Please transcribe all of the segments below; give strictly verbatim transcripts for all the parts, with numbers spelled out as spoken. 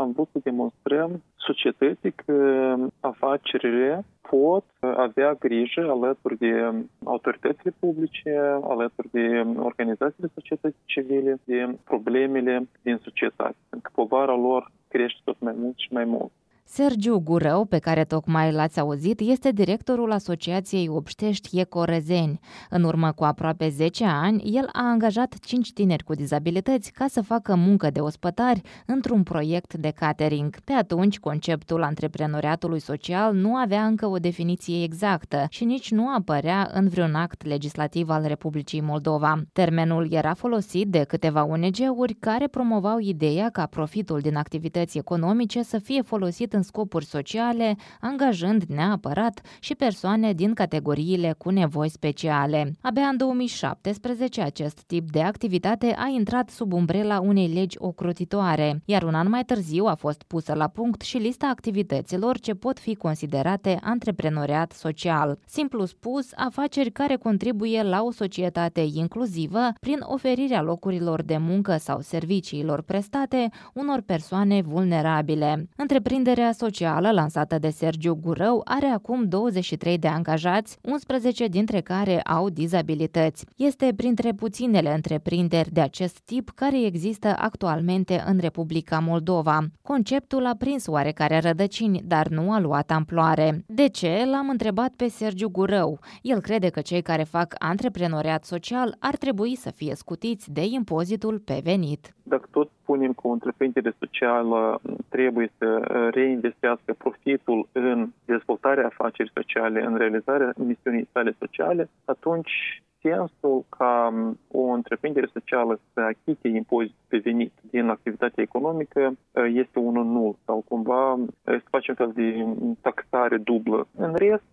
am vrut să demonstrăm societății că afacerile pot avea grijă alături de autoritățile publice, alături de organizațiile societății civile, de problemele din societate. Pentru că povara lor crește tot mai mult și mai mult. Sergiu Gurău, pe care tocmai l-ați auzit, este directorul Asociației Obștești Ecorezeni. În urmă cu aproape zece ani, el a angajat cinci tineri cu dizabilități ca să facă muncă de ospătari într-un proiect de catering. Pe atunci, conceptul antreprenoriatului social nu avea încă o definiție exactă și nici nu apărea în vreun act legislativ al Republicii Moldova. Termenul era folosit de câteva O N G-uri care promovau ideea ca profitul din activități economice să fie folosit în scopuri sociale, angajând neapărat și persoane din categoriile cu nevoi speciale. Abia în două mii șaptesprezece acest tip de activitate a intrat sub umbrela unei legi ocrotitoare, iar un an mai târziu a fost pusă la punct și lista activităților ce pot fi considerate antreprenoriat social. Simplu spus, afaceri care contribuie la o societate inclusivă prin oferirea locurilor de muncă sau serviciilor prestate unor persoane vulnerabile. Întreprinderea socială lansată de Sergiu Gurău are acum douăzeci și trei de angajați, unsprezece dintre care au dizabilități. Este printre puținele întreprinderi de acest tip care există actualmente în Republica Moldova. Conceptul a prins oarecare rădăcini, dar nu a luat amploare. De ce? L-am întrebat pe Sergiu Gurău. El crede că cei care fac antreprenoriat social ar trebui să fie scutiți de impozitul pe venit. Dacă tot spunem că o întreprindere socială trebuie să reinvestească profitul în dezvoltarea afacerii sociale, în realizarea misiunii sale sociale, atunci sensul ca o întreprindere socială să achite impozit pe venit din activitatea economică este unul nul sau cumva să facem fel de taxare dublă. În rest,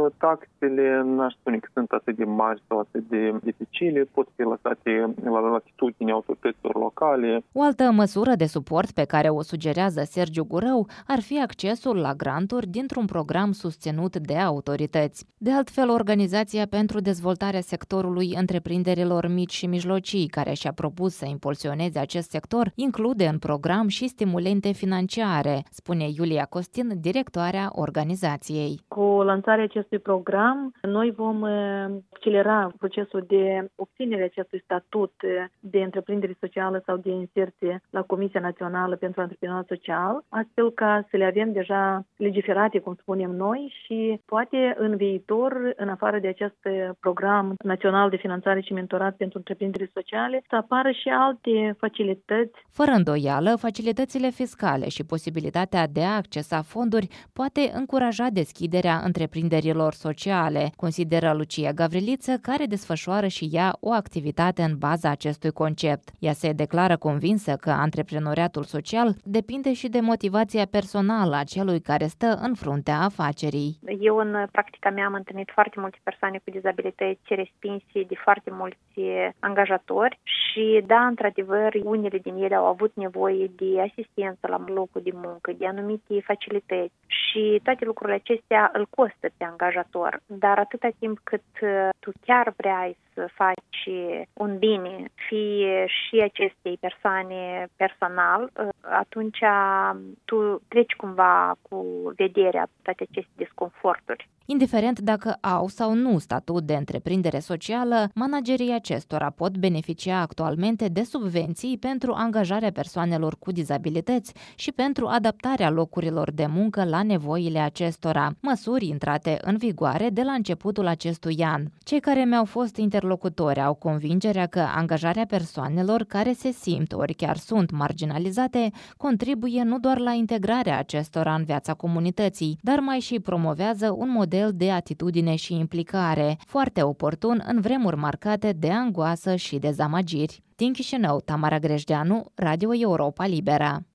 taxele n-aș spune că sunt atât de mari sau atât de dificile, pot fi lăsate la latitudinea autorităților locale. O altă măsură de suport pe care o sugerează Sergiu Gurău ar fi accesul la granturi dintr-un program susținut de autorități. De altfel, Organizația pentru Dezvoltarea Sectorului Întreprinderilor Mici și Mijlocii, care și-a propus să impulsioneze acest sector, include în program și stimulente financiare, spune Iulia Costin, directoarea organizației. Cu lansarea acestui program, noi vom accelera procesul de obținere acestui statut de întreprindere socială sau de inserție la Comisia Națională pentru Antreprenoriat Social, astfel ca să le avem deja legiferate, cum spunem noi, și poate în viitor, în afară de acest program național de finanțare și mentorat pentru întreprinderi sociale, să apară și alte facilități. Fără îndoială, facilitățile fiscale și posibilitatea de a accesa fonduri poate încuraja deschiderea întreprinderilor sociale, consideră Lucia Gavriliță, care desfășoară și ea o activitate în baza acestui concept. Ea se declară convinsă că antreprenoriatul social depinde și de motivația personală a celui care stă în fruntea afacerii. Eu în practica mea am întâlnit foarte multe persoane cu dizabilități respinse de foarte mulți angajatori și da, într-adevăr, unele din ele au avut nevoie de asistență la locul de muncă, de anumite facilități și toate lucrurile acestea îl costă pe angajator. Dar atâta timp cât tu chiar vrei să faci un bine, fie și acestei persoane personal, atunci tu treci cumva cu vederea toate aceste disconforturi. Indiferent dacă au sau nu statut de întreprindere socială, managerii acestora pot beneficia actualmente de subvenții pentru angajarea persoanelor cu dizabilități și pentru adaptarea locurilor de muncă la nevoile acestora, măsuri intrate în vigoare de la începutul acestui an. Cei care mi-au fost interlocutori au convingerea că angajarea persoanelor care se simt ori chiar sunt marginalizate contribuie nu doar la integrarea acestora în viața comunității, dar mai și promovează un model de atitudine și implicare, foarte oportun în vremuri marcate de angoasă și dezamăgiri. Din Chișinău, Tamara Grejdeanu, Radio Europa Liberă.